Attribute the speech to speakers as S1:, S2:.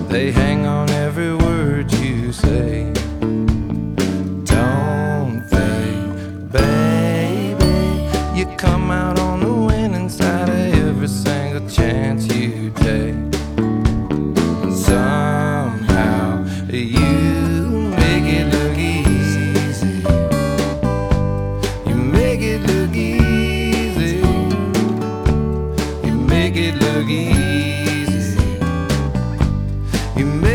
S1: They hang on every word you say. Don't they, baby? You come out on the winning side of every single chance you take. And somehow you make it look easy. You make it look easy. You make it look easy. You make